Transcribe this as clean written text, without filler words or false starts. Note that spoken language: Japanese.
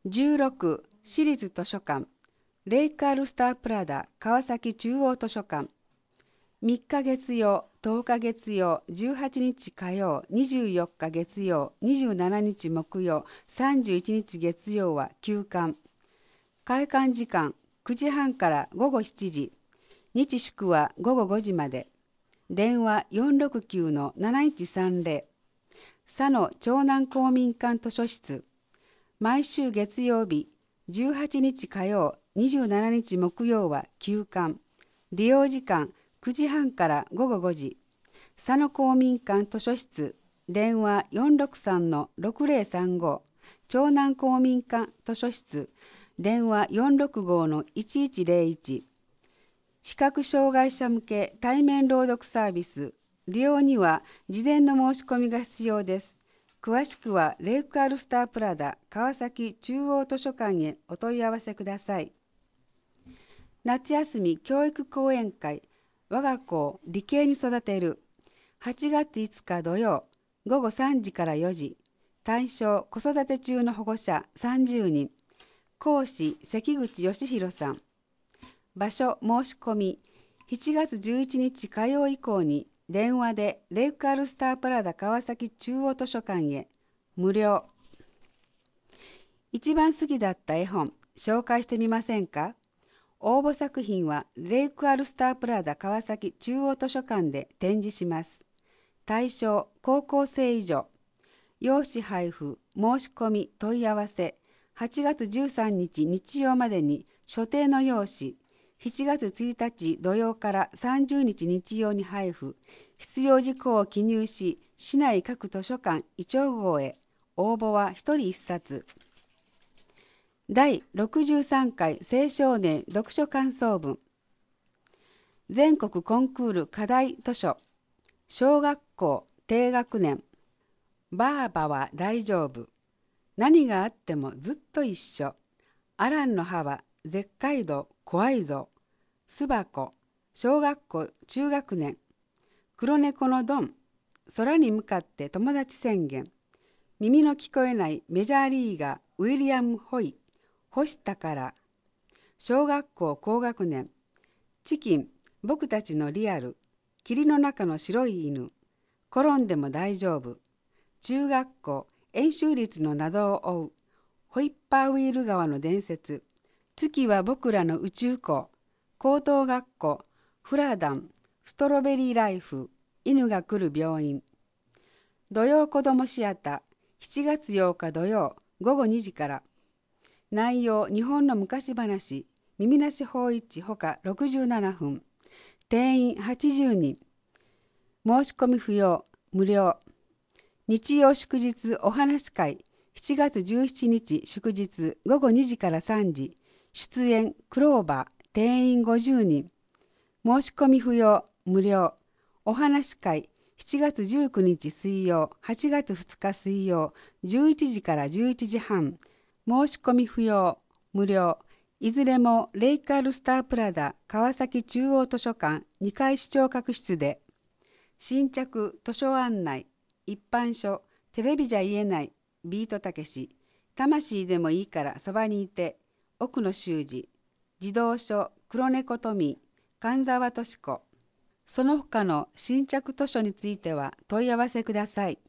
16私立図書館レイクアルスタープラダ川崎中央図書館3日月曜、10日月曜、18日火曜、24日月曜、27日木曜、31日月曜は休館。開館時間9時半から午後7時。日祝は午後5時まで。電話469-7130。佐野長南公民館図書室。毎週月曜日、18日火曜、27日木曜は休館。利用時間9時半から午後5時。佐野公民館図書室。電話463-6035。長南公民館図書室。電話465-1101。視覚障害者向け対面朗読サービス。利用には事前の申し込みが必要です。詳しくはレイクアルスタープラダ川崎中央図書館へお問い合わせください。夏休み教育講演会我が子を理系に育てる8月5日土曜午後3時から4時。対象子育て中の保護者30人。講師関口義弘さん。場所申し込み7月11日火曜以降に電話でレイクアルスタープラダ川崎中央図書館へ無料。一番好きだった絵本紹介してみませんか？応募作品はレイクアルスタープラダ川崎中央図書館で展示します。対象高校生以上。用紙配布申し込み問い合わせ8月13日日曜までに所定の用紙7月1日土曜から30日日曜に配布。必要事項を記入し、市内各図書館イチョウ号へ。応募は1人1冊。第63回青少年読書感想文。全国コンクール課題図書。小学校低学年。ばあばは大丈夫。何があってもずっと一緒。アランの歯は絶海度怖いぞ。巣箱。小学校中学年。黒猫のドン。空に向かって友達宣言。耳の聞こえないメジャーリーガーウィリアム・ホイ。干したから。小学校高学年。チキン。僕たちのリアル。霧の中の白い犬。転んでも大丈夫。中学校円周率の謎を追う。ホイッパーウィール川の伝説。月は僕らの宇宙港。高等学校フラダン。ストロベリーライフ。犬が来る病院。土曜子どもシアター7月8日土曜午後2時から。内容日本の昔話。耳なし法一ほか67分。定員80人。申し込み不要無料。日曜祝日お話会7月17日祝日午後2時から3時。出演クローバー定員50人。申し込み不要無料。お話会7月19日水曜8月2日水曜11時から11時半。申し込み不要無料。いずれもレイクアルスタープラダ川崎中央図書館2階視聴覚室で。新着図書案内一般書テレビじゃ言えないビートたけし。魂でもいいからそばにいて奥野修二。児童書黒猫トミー神沢敏子。その他の新着図書については問い合わせください。